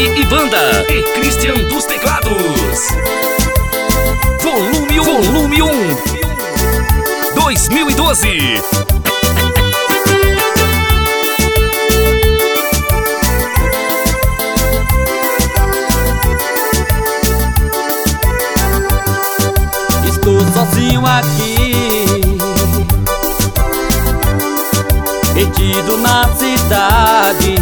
e banda e Christian dos teclados. Volume 1 2012. Estou sozinho aqui, perdido na cidade.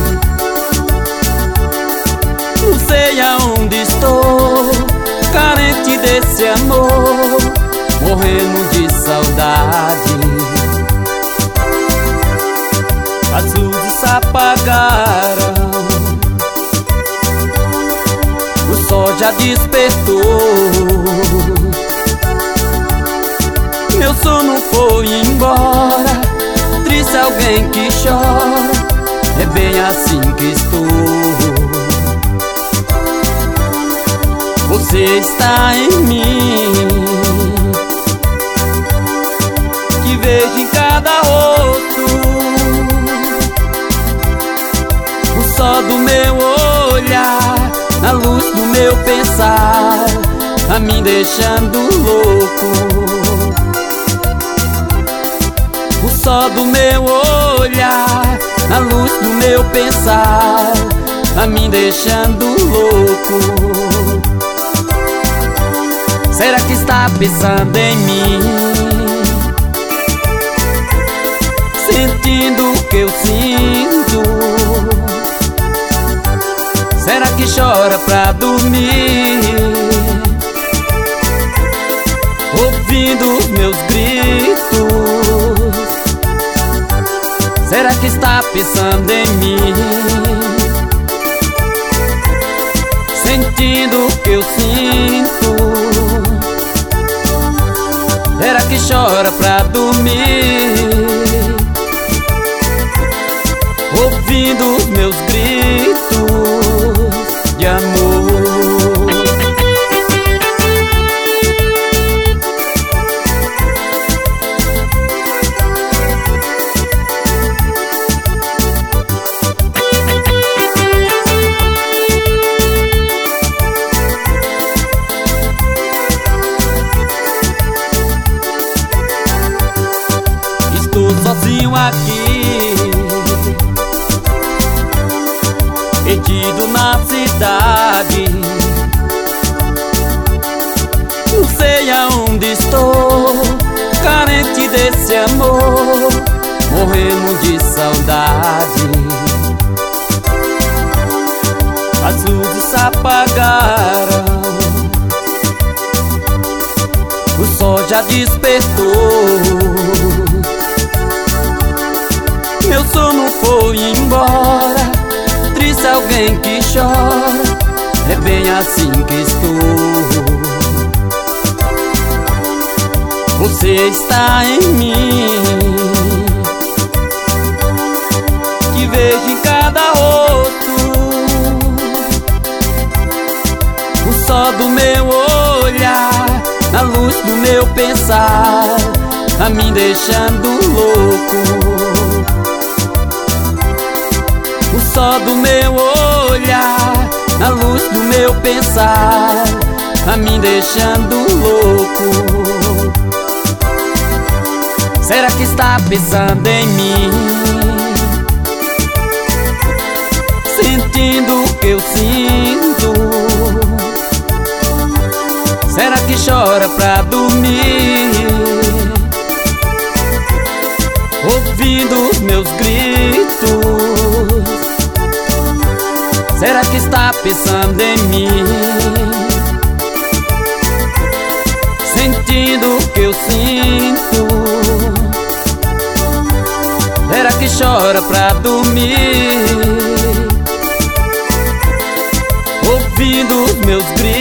Não sei aonde estou, carente desse amor, morrendo de saudade. As luzes se apagaram, o sol já despertou. Meu sono foi embora, triste alguém que chora, é bem assim que estou. Você está em mim, que vejo em cada rosto, o sol do meu olhar, na luz do meu pensar, tá me deixando louco. O sol do meu olhar, na luz do meu pensar, tá me deixando louco. Será que está pensando em mim, sentindo o que eu sinto? Será que chora pra dormir, ouvindo os meus gritos? Será que está pensando em mim, sentindo o que eu sinto? Será que chora pra dormir, ouvindo os meus gritos de amor? Estou sozinho aqui, perdido na cidade. Não sei aonde estou, carente desse amor, morrendo de saudade. As luzes se apagaram, o sol já despertou. Meu sono foi embora, triste alguém que chora, é bem assim que estou. Você está em mim, que vejo em cada rosto, o sol do meu olhar, na luz do meu pensar, tá me deixando louco. O sol do meu olhar, na luz do meu pensar, tá me deixando louco. Será que está pensando em mim, sentindo o que eu sinto? Será que chora pra dormir, ouvindo os meus gritos? Será que está pensando em mim, sentindo o que eu sinto? Será que chora pra dormir, ouvindo os meus gritos?